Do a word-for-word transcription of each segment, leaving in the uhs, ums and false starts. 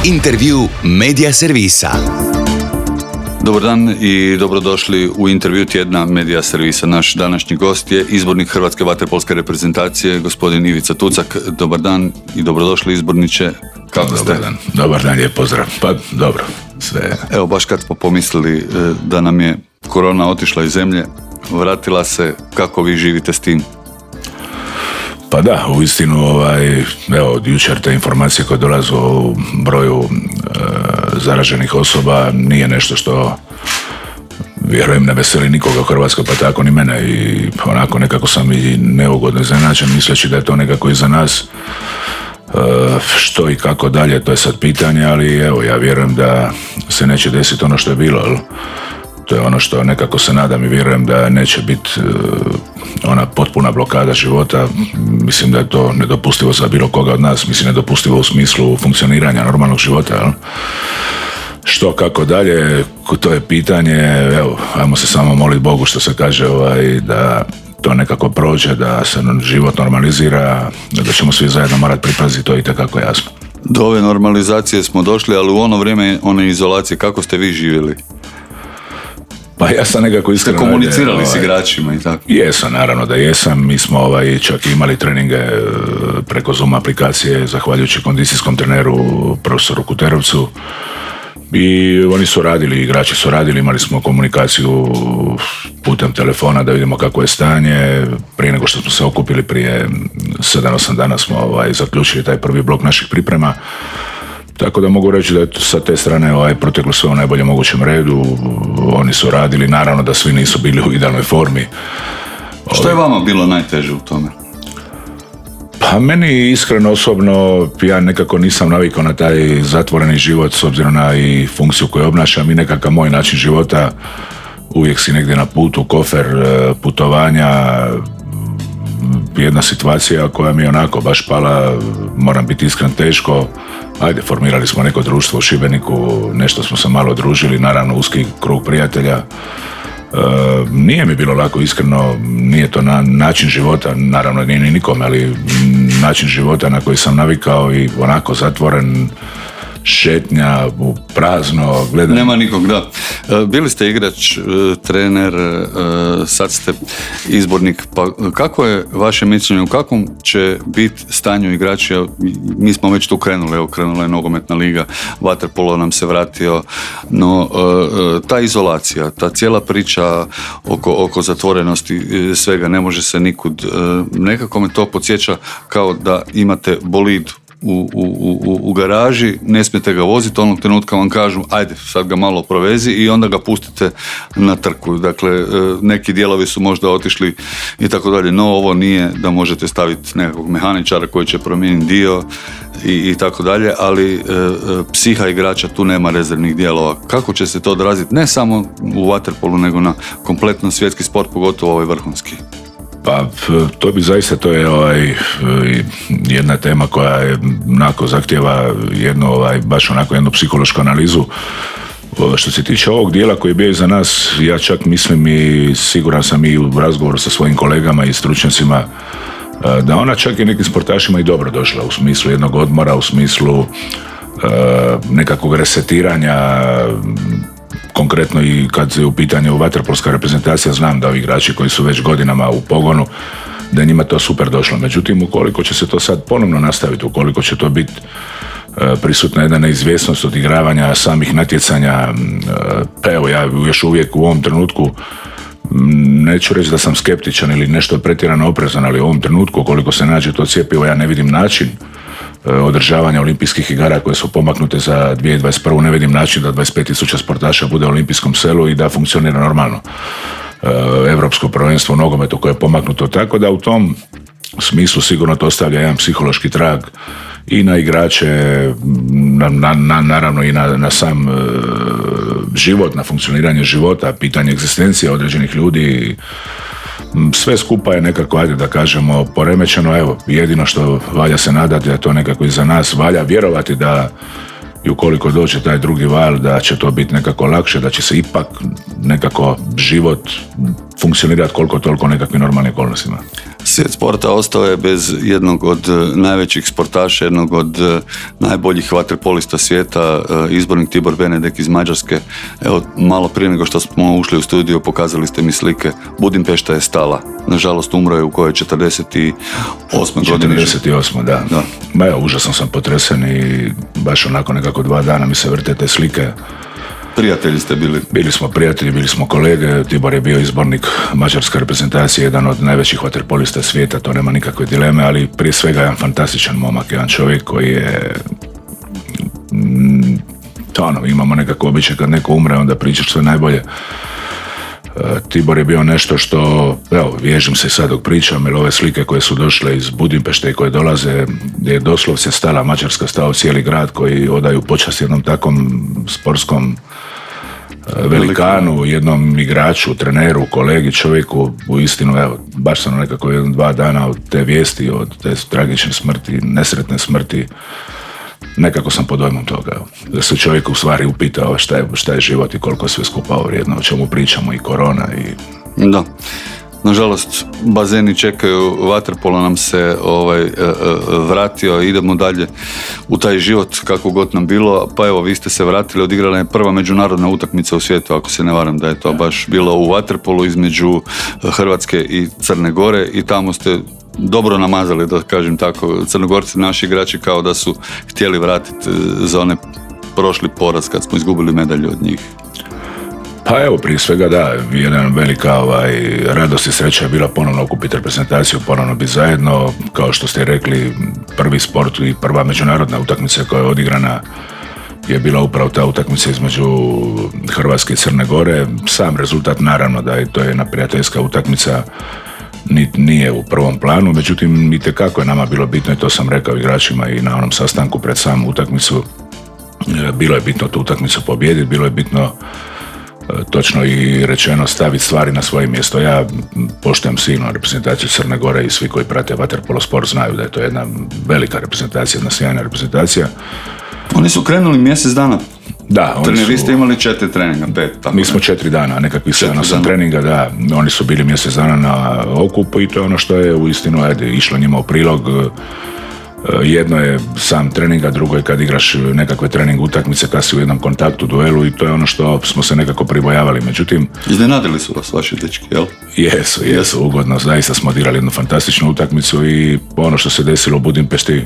Intervju Medija servisa. Dobar dan i dobrodošli u intervju tjedna Medija servisa. Naš današnji gost je izbornik Hrvatske vaterpolske reprezentacije, gospodin Ivica Tucak. Dobar dan i dobrodošli izborniče. Kako Dobar ste? Dan. Dobar dan, lijep pozdrav. Pa dobro, sve. Evo, baš kad smo pomislili da nam je korona otišla iz zemlje, vratila se, kako vi živite s tim? Pa da, uistinu, ovaj, evo, od jučer te informacije koje dolaze u broju e, zaraženih osoba nije nešto što, vjerujem, ne veseli nikoga u Hrvatskoj, pa tako ni mene, i onako nekako sam i neugodno iznenađen, misleći da je to nekako iza nas. E, što i kako dalje, to je sad pitanje, ali evo, ja vjerujem da se neće desiti ono što je bilo, ali to je ono što nekako se nadam i vjerujem da neće biti uh, ona potpuna blokada života. Mislim da je to nedopustivo za bilo koga od nas, mislim nedopustivo u smislu funkcioniranja normalnog života. Jel? Što, kako dalje, to je pitanje, evo, ajmo se samo moliti Bogu, što se kaže, ovaj, da to nekako prođe, da se život normalizira, da ćemo svi zajedno morati pripaziti, to je itekako jasno. Do ove normalizacije smo došli, ali u ono vrijeme one izolacije, kako ste vi živjeli? Pa ja sam nekako iskreno... Ste komunicirali ovaj, s igračima i tako? Jesam, naravno da jesam. Mi smo ovaj, čak imali treninge preko Zoom aplikacije, zahvaljujući kondicijskom treneru, profesoru Kuterovcu. I oni su radili, igrači su radili, imali smo komunikaciju putem telefona da vidimo kako je stanje. Prije nego što smo se okupili, prije sedam osam dana smo ovaj, zaključili taj prvi blok naših priprema. Tako da mogu reći da je sa te strane ovaj, proteklo sve u najboljem mogućem redu. Oni su radili, naravno da svi nisu bili u idealnoj formi. Što je vama bilo najteže u tome? Pa meni iskreno osobno, ja nekako nisam navikao na taj zatvoreni život s obzirom na i funkciju koju obnašam i nekakav moj način života. Uvijek si negdje na putu, kofer, putovanja, jedna situacija koja mi je onako baš pala, moram biti iskren, teško. Ajde, formirali smo neko društvo u Šibeniku, nešto smo se malo družili, naravno uski krug prijatelja. E, nije mi bilo lako, iskreno, nije to na, način života, naravno nije ni nikome, ali način života na koji sam navikao i onako zatvoren, šetnja u prazno, gledam. Nema nikog, da. Bili ste igrač, trener, sad ste izbornik, pa kako je vaše mišljenje, u kakvom će biti stanju igrača? Mi smo već tu krenuli, evo krenula je nogometna liga, vaterpolo nam se vratio, no ta izolacija, ta cijela priča oko, oko zatvorenosti svega, ne može se nikud, nekako me to podsjeća kao da imate bolid U, u, u, u garaži, ne smijete ga voziti, onog trenutka vam kažu ajde sad ga malo provezi i onda ga pustite na trku. Dakle, neki dijelovi su možda otišli i tako dalje, no ovo nije da možete staviti nekakvog mehaničara koji će promijeniti dio i, i tako dalje, ali e, psiha igrača, tu nema rezervnih dijelova. Kako će se to odraziti ne samo u vaterpolu nego na kompletno svjetski sport, pogotovo ovaj vrhunski? Pa to bi zaista, to je ovaj, jedna tema koja je onako zahtjeva jednu, ovaj, baš onako jednu psihološku analizu. Što se tiče ovog dijela koji je bio iza nas, ja čak mislim i siguran sam i u razgovoru sa svojim kolegama i stručnjacima da ona čak i nekim sportašima i dobro došla u smislu jednog odmora, u smislu uh, nekakvog resetiranja. Konkretno i kad je u pitanju vaterpolska reprezentacija, znam da ovi igrači koji su već godinama u pogonu, da je njima to super došlo. Međutim, ukoliko će se to sad ponovno nastaviti, ukoliko će to biti e, prisutna jedna neizvjesnost odigravanja samih natjecanja, e, pa evo ja još uvijek u ovom trenutku neću reći da sam skeptičan ili nešto pretjerano oprezan, ali u ovom trenutku ukoliko se nađe to cjepivo, ja ne vidim način održavanja olimpijskih igara koje su pomaknute za dvije tisuće dvadeset prvu. Ne vidim način da dvadeset pet tisuća sportaša bude u olimpijskom selu i da funkcionira normalno. Evropsko prvenstvo u nogometu koje je pomaknuto, tako da u tom smislu sigurno to ostavlja jedan psihološki trag i na igrače, na, na, na, naravno i na, na sam uh, život, na funkcioniranje života, pitanje egzistencije određenih ljudi. Sve skupa je nekako, ajde da kažemo, poremećeno. Evo, jedino što valja se nadati da je to nekako iza nas, valja vjerovati da i ukoliko dođe taj drugi val, da će to biti nekako lakše, da će se ipak nekako život funkcionirati koliko toliko nekakvim normalnim okolnostima. Svijet sporta ostao je bez jednog od najvećih sportaša, jednog od najboljih vaterpolista svijeta, izbornik Tibor Benedek iz Mađarske. Evo, malo prije nego što smo ušli u studio, pokazali ste mi slike. Budimpešta je stala. Nažalost, umro je u kojoj četrdeset osme godine. četrdeset osme da. da. Ma ja, užasno sam potresen i baš onako nekako dva dana mi se vrte te slike. Prijatelji ste bili? Bili smo prijatelji, bili smo kolege. Tibor je bio izbornik mađarske reprezentacije, jedan od najvećih vaterpolista svijeta, to nema nikakve dileme, ali prije svega jedan fantastičan momak, jedan čovjek koji je... To ono, imamo nekako običaj kad neko umre, onda pričaš sve najbolje. Tibor je bio nešto što, evo, vježim se sad dok pričam, jer ove slike koje su došle iz Budimpešte i koje dolaze, gdje je doslovce stala Mađarska, stao cijeli grad koji odaju počast jednom takvom sportskom velikanu, jednom igraču, treneru, kolegi, čovjeku, u istinu, evo, baš sam nekako jedan, dva dana od te vijesti, od te tragične smrti, nesretne smrti, nekako sam pod dojmom toga, evo. Da se čovjek u stvari upitao šta je, šta je život i koliko sve skupa vrijedno, o čemu pričamo, i korona i... Da. Nažalost, bazeni čekaju, vaterpolo nam se ovaj, vratio, idemo dalje u taj život kako god nam bilo, pa evo, vi ste se vratili, odigrala je prva međunarodna utakmica u svijetu, ako se ne varam da je to baš bilo u vaterpolu između Hrvatske i Crne Gore i tamo ste dobro namazali, da kažem tako, Crnogorci, naši igrači, kao da su htjeli vratiti za one prošli poraz kad smo izgubili medalju od njih. Pa evo, prije svega da, jedan velika ovaj, radost i sreća je bila ponovno okupiti reprezentaciju, ponovno biti zajedno, kao što ste rekli, prvi sport i prva međunarodna utakmica koja je odigrana je bila upravo ta utakmica između Hrvatske i Crne Gore. Sam rezultat, naravno, da je to jedna prijateljska utakmica, nije u prvom planu, međutim itekako je nama bilo bitno, i to sam rekao igračima i na onom sastanku pred samu utakmicu, bilo je bitno tu utakmicu pobijediti, bilo je bitno točno i rečeno staviti stvari na svoje mjesto. Ja poštujem silno reprezentaciju Crne Gore i svi koji prate vaterpolo sport znaju da je to jedna velika reprezentacija, jedna sjajna reprezentacija. Oni su krenuli mjesec dana. Da, oni su... Vi ste imali četiri treninga, pet, tako. Mi smo četiri dana, nekakvih sedam osam treninga, da. Oni su bili mjesec dana na okupu i to je ono što je uistinu, ajde, išlo njima u prilog. Jedno je sam trening, a drugo je kad igraš nekakve trening utakmice, kad si u jednom kontaktu, duelu, i to je ono što smo se nekako pribojavali. Međutim, iznenadili su vas vaši dečki, jel? Jesu, jesu, ugodno. Zaista smo odigrali jednu fantastičnu utakmicu i ono što se desilo u Budimpešti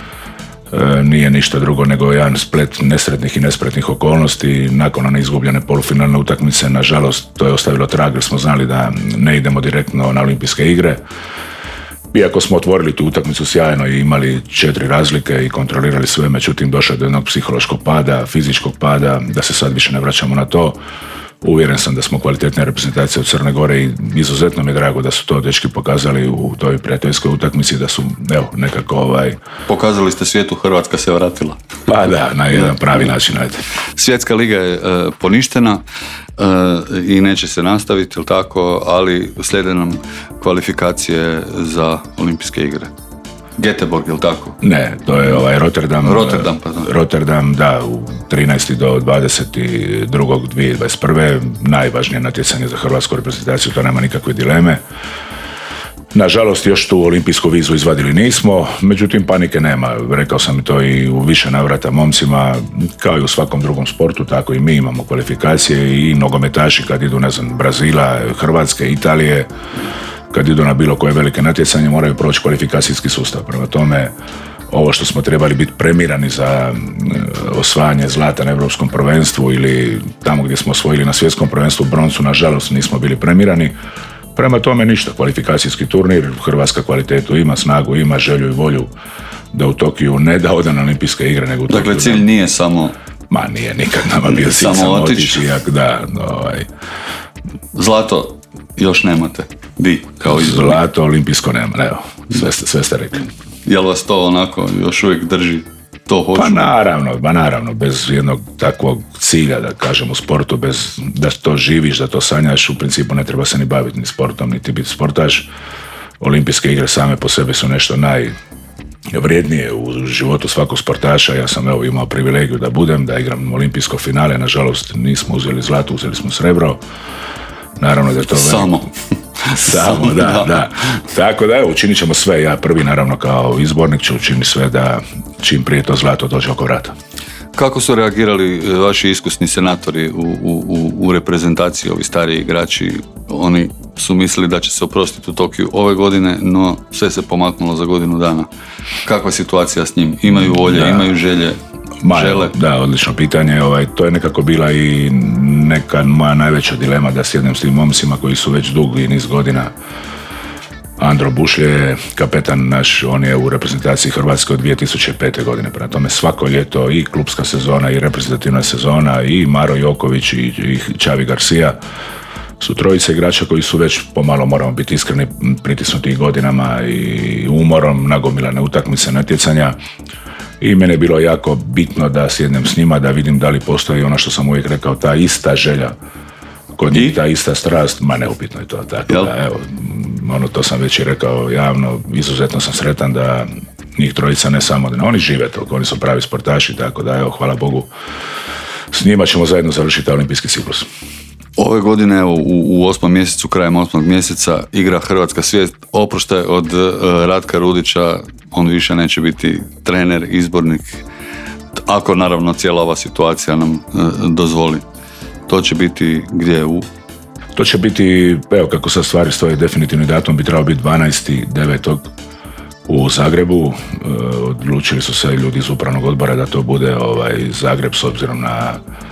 nije ništa drugo nego jedan splet nesretnih i nespretnih okolnosti. Nakon one izgubljene polufinalne utakmice, nažalost, to je ostavilo trag jer smo znali da ne idemo direktno na olimpijske igre. Iako smo otvorili tu utakmicu sjajno i imali četiri razlike i kontrolirali sve, međutim došlo je do jednog psihološkog pada, fizičkog pada, da se sad više ne vraćamo na to. Uvjeren sam da smo kvalitetne reprezentacije od Crne Gore i izuzetno mi je drago da su to dečki pokazali u toj prijateljskoj utakmici, da su, evo, nekako ovaj... Pokazali ste svijetu, Hrvatska se vratila. Pa da, na jedan pravi način, ajde. Svjetska liga je uh, poništena uh, i neće se nastaviti, ili tako, ali slijede nam kvalifikacije za olimpijske igre. Göteborg, jel tako? Ne, to je ovaj Rotterdam. Rotterdam, pardon. Rotterdam, da, u trinaesti do dvadeset drugog dvije tisuće dvadeset prve najvažnije natjecanje za hrvatsku reprezentaciju, to nema nikakve dileme. Nažalost, još tu olimpijsku vizu izvadili nismo, međutim panike nema. Rekao sam to i u više navrata momcima, kao i u svakom drugom sportu, tako i mi imamo kvalifikacije i nogometaši kad idu, ne znam, Brazila, Hrvatske, Italije, kad idu na bilo koje velike natjecanje moraju proći kvalifikacijski sustav. Prema tome, ovo što smo trebali biti premirani za osvajanje zlata na Europskom prvenstvu ili tamo gdje smo osvojili na svjetskom prvenstvu broncu, nažalost nismo bili premirani. Prema tome ništa, kvalifikacijski turnir, Hrvatska kvalitetu ima, snagu ima, želju i volju da u Tokiju ne da ode na olimpijske igre, nego u Tokiju. Dakle, cilj nije samo... Ma nije nikad nama bio cilj samo otići. Jak, da, ovaj... Zlato još nemate. Di, kao izvrni. Zlato olimpijsko nema, evo, sve ste, sve ste rekli. Jel vas to onako još uvijek drži? To hoću? Pa naravno, ba naravno, bez jednog takvog cilja, da kažem, u sportu, bez da to živiš, da to sanjaš, u principu ne treba se ni baviti ni sportom, niti biti sportaš. Olimpijske igre same po sebi su nešto najvrijednije u životu svakog sportaša. Ja sam evo imao privilegiju da budem, da igram olimpijsko finale, nažalost nismo uzeli zlato, uzeli smo srebro. Naravno da je to Samo. Samo, da, da, da. Tako da, evo, učinit ćemo sve. Ja prvi, naravno, kao izbornik ću učiniti sve da čim prije to zlato dođe oko vrata. Kako su reagirali vaši iskusni senatori u, u, u reprezentaciji, ovi stariji igrači? Oni su mislili da će se oprostiti u Tokiju ove godine, no sve se pomaknulo za godinu dana. Kakva je situacija s njim? Imaju volje, da. imaju želje? Ma, žele? Da, odlično pitanje. Ovaj, to je nekako bila i neka moja najveća dilema da sjednem s tim momcima koji su već dugi niz godina. Andro Bušlje je kapetan naš, on je u reprezentaciji Hrvatske od dvije tisuće pete. godine. Prema tome svako ljeto i klubska sezona i reprezentativna sezona i Maro Joković i, i Xavi Garcia su trojice igrača koji su već pomalo, moramo biti iskreni, pritisnuti godinama i umorom, nagomilane utakmice, natjecanja. I mene je bilo jako bitno da sjednem s njima, da vidim da li postoji ono što sam uvijek rekao, ta ista želja, kod njih ta ista strast, ma neupitno je to. Tako Jel? da, evo, ono to sam već i rekao javno, izuzetno sam sretan da njih trojica ne samo, da oni žive toliko, oni su pravi sportaši, tako da, evo, hvala Bogu, s njima ćemo zajedno završiti olimpijski ciklus. Ove godine, evo, u, u osmom mjesecu, krajem osmog mjeseca, igra Hrvatska svijest. Oproštaj od uh, Ratka Rudića, on više neće biti trener, izbornik, ako naravno cijela ova situacija nam uh, dozvoli. To će biti gdje? U... To će biti, evo kako sad stvari stoje, definitivni datum bi trebao biti dvanaesti devetog u Zagrebu. E, odlučili su se ljudi iz upravnog odbora da to bude ovaj Zagreb s obzirom na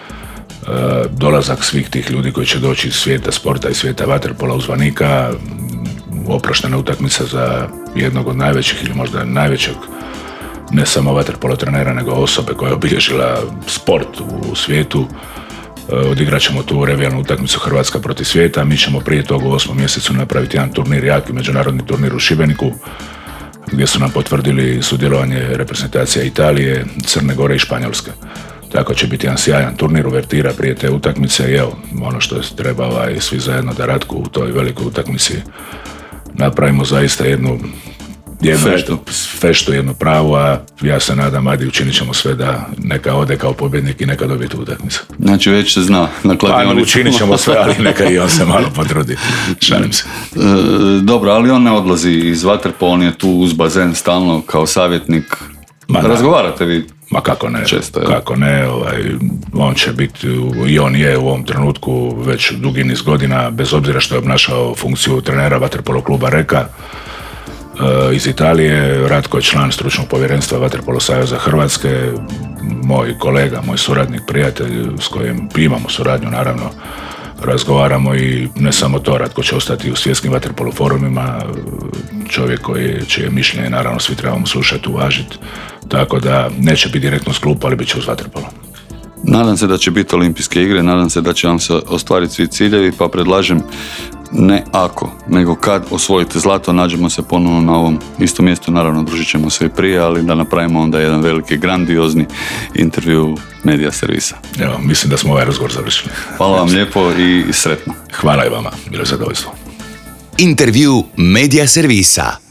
e, dolazak svih tih ljudi koji će doći iz svijeta sporta i svijeta vaterpola uzvanika. Oproštena utakmica za jednog od najvećih ili možda najvećeg, ne samo vaterpolo trenera, nego osobe koja je obilježila sport u svijetu. Odigrat ćemo tu revijalnu utakmicu Hrvatska protiv svijeta. Mi ćemo prije toga u osmom mjesecu napraviti jedan turnir, jaki međunarodni turnir u Šibeniku, gdje su nam potvrdili sudjelovanje reprezentacija Italije, Crne Gore i Španjolske. Tako će biti jedan sjajan turnir, uvertira prije te utakmice i evo, ono što je treba i svi zajedno da Ratku u toj velikoj utakmici napravimo zaista jednu jednu feštu. feštu, jednu pravu, a ja se nadam, Adi, učinit ćemo sve da neka ode kao pobjednik i neka dobije tu utakmicu. Znači već se zna na kladionici. Pa, učinit ćemo sve, ali neka i on se malo potrudi. Šalim se. E, dobro, ali on ne odlazi iz vaterpola, on je tu uz bazen stalno kao savjetnik. Ma, razgovarate vi? Ma kako ne, često, kako ne, ovaj, on će biti, i on je u ovom trenutku već dugi niz godina, bez obzira što je obnašao funkciju trenera vaterpolo kluba Reka iz Italije. Ratko je član stručnog povjerenstva Vaterpolo saveza Hrvatske, moj kolega, moj suradnik, prijatelj s kojim imamo suradnju, naravno, razgovaramo i ne samo to, Ratko će ostati u svjetskim vaterpolo forumima, čovjek koji čije mišljenje, naravno, svi trebamo slušati, uvažiti, tako da neće biti direktno s klupa, ali bit će uz vaterpolo. Nadam se da će biti olimpijske igre, nadam se da će vam se ostvariti svi ciljevi, pa predlažem ne ako, nego kad osvojite zlato, nađemo se ponovno na ovom istom mjestu, naravno družit ćemo se i prije, ali da napravimo onda jedan veliki, grandiozni intervju Medija servisa. Evo, mislim da smo ovaj razgovor završili. Hvala vam lijepo i sretno. Hvala i vama, bilo je zadovoljstvo. Intervju Medija servisa.